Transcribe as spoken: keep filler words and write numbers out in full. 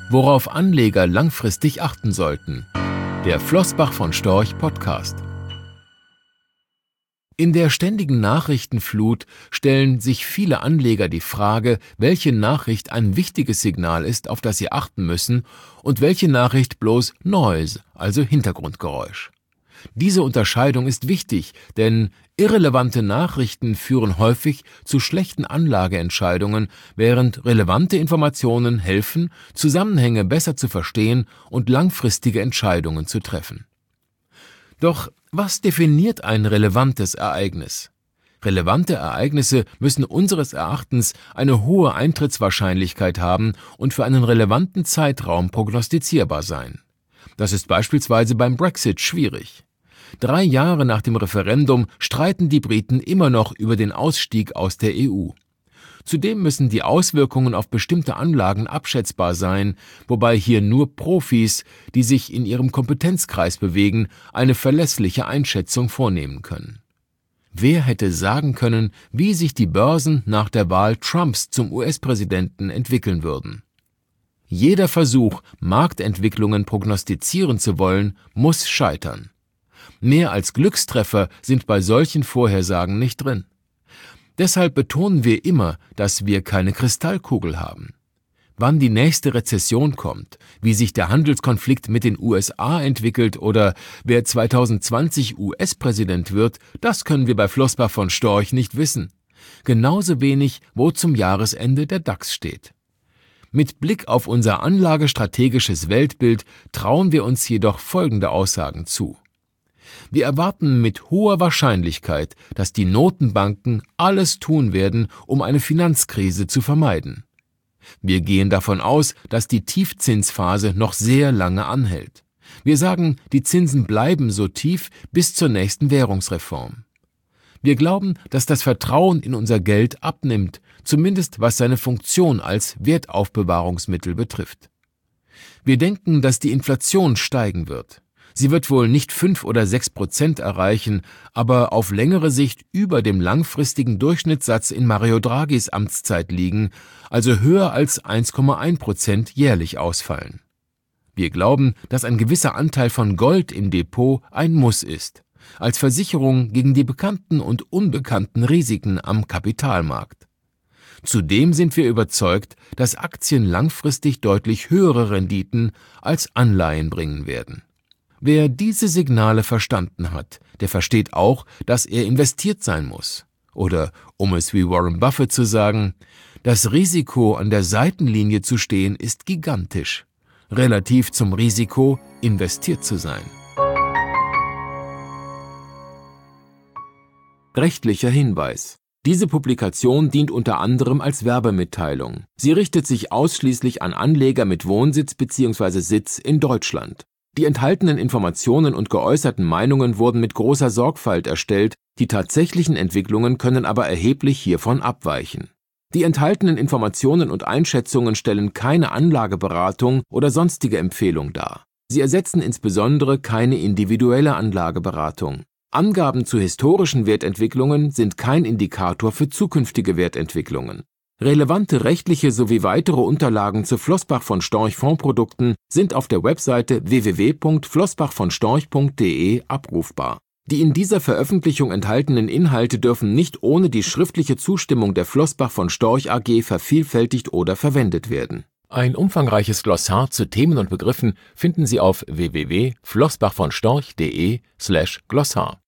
Worauf Anleger langfristig achten sollten. Der Flossbach von Storch Podcast. In der ständigen Nachrichtenflut stellen sich viele Anleger die Frage, welche Nachricht ein wichtiges Signal ist, auf das sie achten müssen, und welche Nachricht bloß Noise, also Hintergrundgeräusch. Diese Unterscheidung ist wichtig, denn irrelevante Nachrichten führen häufig zu schlechten Anlageentscheidungen, während relevante Informationen helfen, Zusammenhänge besser zu verstehen und langfristige Entscheidungen zu treffen. Doch was definiert ein relevantes Ereignis? Relevante Ereignisse müssen unseres Erachtens eine hohe Eintrittswahrscheinlichkeit haben und für einen relevanten Zeitraum prognostizierbar sein. Das ist beispielsweise beim Brexit schwierig. Drei Jahre nach dem Referendum streiten die Briten immer noch über den Ausstieg aus der E U. Zudem müssen die Auswirkungen auf bestimmte Anlagen abschätzbar sein, wobei hier nur Profis, die sich in ihrem Kompetenzkreis bewegen, eine verlässliche Einschätzung vornehmen können. Wer hätte sagen können, wie sich die Börsen nach der Wahl Trumps zum U S-Präsidenten entwickeln würden? Jeder Versuch, Marktentwicklungen prognostizieren zu wollen, muss scheitern. Mehr als Glückstreffer sind bei solchen Vorhersagen nicht drin. Deshalb betonen wir immer, dass wir keine Kristallkugel haben. Wann die nächste Rezession kommt, wie sich der Handelskonflikt mit den U S A entwickelt oder wer zwanzig zwanzig U S-Präsident wird, das können wir bei Flossbach von Storch nicht wissen. Genauso wenig, wo zum Jahresende der DAX steht. Mit Blick auf unser anlagestrategisches Weltbild trauen wir uns jedoch folgende Aussagen zu. Wir erwarten mit hoher Wahrscheinlichkeit, dass die Notenbanken alles tun werden, um eine Finanzkrise zu vermeiden. Wir gehen davon aus, dass die Tiefzinsphase noch sehr lange anhält. Wir sagen, die Zinsen bleiben so tief bis zur nächsten Währungsreform. Wir glauben, dass das Vertrauen in unser Geld abnimmt, zumindest was seine Funktion als Wertaufbewahrungsmittel betrifft. Wir denken, dass die Inflation steigen wird. Sie wird wohl nicht fünf oder sechs Prozent erreichen, aber auf längere Sicht über dem langfristigen Durchschnittssatz in Mario Draghis Amtszeit liegen, also höher als eins Komma eins Prozent jährlich ausfallen. Wir glauben, dass ein gewisser Anteil von Gold im Depot ein Muss ist, als Versicherung gegen die bekannten und unbekannten Risiken am Kapitalmarkt. Zudem sind wir überzeugt, dass Aktien langfristig deutlich höhere Renditen als Anleihen bringen werden. Wer diese Signale verstanden hat, der versteht auch, dass er investiert sein muss. Oder, um es wie Warren Buffett zu sagen, das Risiko, an der Seitenlinie zu stehen, ist gigantisch, relativ zum Risiko, investiert zu sein. Rechtlicher Hinweis. Diese Publikation dient unter anderem als Werbemitteilung. Sie richtet sich ausschließlich an Anleger mit Wohnsitz bzw. Sitz in Deutschland. Die enthaltenen Informationen und geäußerten Meinungen wurden mit großer Sorgfalt erstellt, die tatsächlichen Entwicklungen können aber erheblich hiervon abweichen. Die enthaltenen Informationen und Einschätzungen stellen keine Anlageberatung oder sonstige Empfehlung dar. Sie ersetzen insbesondere keine individuelle Anlageberatung. Angaben zu historischen Wertentwicklungen sind kein Indikator für zukünftige Wertentwicklungen. Relevante rechtliche sowie weitere Unterlagen zu Flossbach von Storch Fondsprodukten sind auf der Webseite w w w punkt flossbach von storch punkt de abrufbar. Die in dieser Veröffentlichung enthaltenen Inhalte dürfen nicht ohne die schriftliche Zustimmung der Flossbach von Storch A G vervielfältigt oder verwendet werden. Ein umfangreiches Glossar zu Themen und Begriffen finden Sie auf w w w punkt flossbach von storch punkt de slash Glossar.